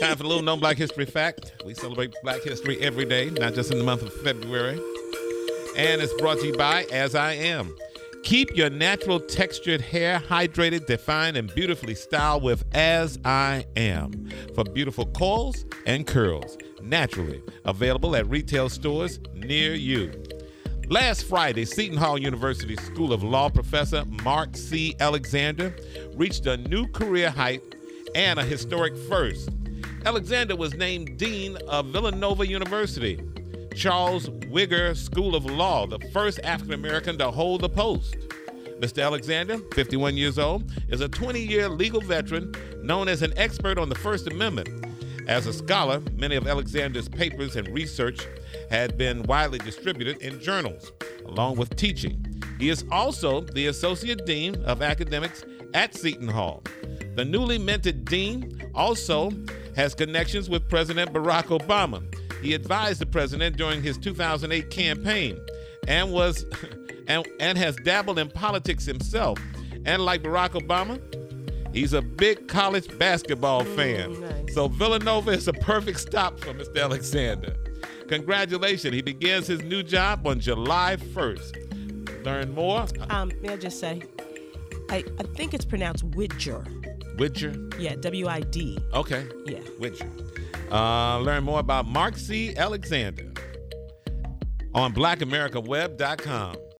Time for a little known Black History fact. We celebrate Black History every day, not just in the month of February. And it's brought to you by As I Am. Keep your natural textured hair hydrated, defined, and beautifully styled with As I Am for beautiful coils and curls. Naturally available at retail stores near you. Last Friday, Seton Hall University School of Law professor Mark C. Alexander reached a new career height and a historic first. Alexander was named Dean of Villanova University, Charles Wigger School of Law, the first African-American to hold the post. Mr. Alexander, 51 years old, is a 20-year legal veteran known as an expert on the First Amendment. As a scholar, many of Alexander's papers and research had been widely distributed in journals, along with teaching. He is also the Associate Dean of Academics at Seton Hall. The newly minted dean also has connections with President Barack Obama. He advised the president during his 2008 campaign and has dabbled in politics himself. And like Barack Obama, he's a big college basketball fan. Nice. So Villanova is a perfect stop for Mr. Alexander. Congratulations. He begins his new job on July 1st. Learn more. May I just say, I think it's pronounced Widger. Widger? Yeah, W-I-D. Okay. Yeah. Widger. Learn more about Mark C. Alexander on BlackAmericaWeb.com.